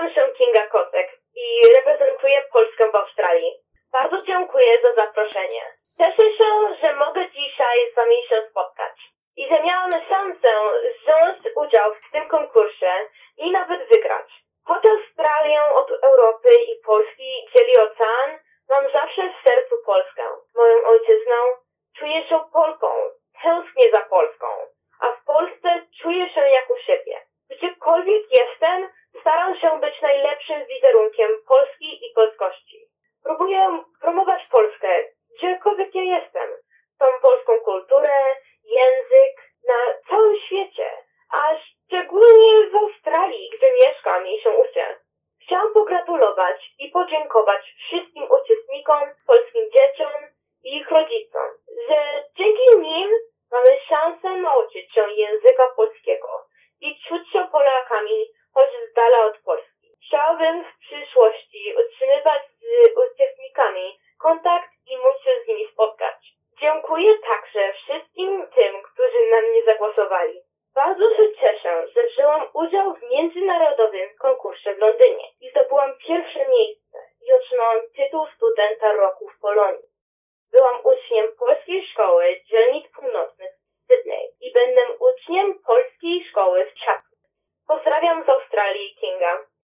Nazywam się Kinga Kocek i reprezentuję Polskę w Australii. Bardzo dziękuję za zaproszenie. Cieszę się, że mogę dzisiaj z Wami się spotkać i że miałam szansę wziąć udział w tym konkursie i nawet wygrać. Choć Australię od Europy i Polski dzieli ocean, mam zawsze w sercu Polskę, moją ojczyzną. Czuję się Polką, tęsknię za Polską, a w Polsce czuję się jak u siebie. Gdziekolwiek jestem, staram się być najlepszym wizerunkiem Polski i polskości. Próbuję promować Polskę, gdziekolwiek ja jestem. Tą polską kulturę, język na całym świecie, a szczególnie w Australii, gdzie mieszkam i się uczę. Chciałam pogratulować i podziękować wszystkim uczestnikom, polskim dzieciom i ich rodzicom, że dzięki nim mamy szansę nauczyć się języka polskiego i czuć się Polakami, choć z dala od Polski. Chciałabym w przyszłości utrzymywać z uczestnikami kontakt i móc się z nimi spotkać. Dziękuję także wszystkim tym, którzy na mnie zagłosowali. Bardzo się cieszę, że wzięłam udział w międzynarodowym konkursie w Londynie i zdobyłam pierwsze miejsce i otrzymałam tytuł studenta roku.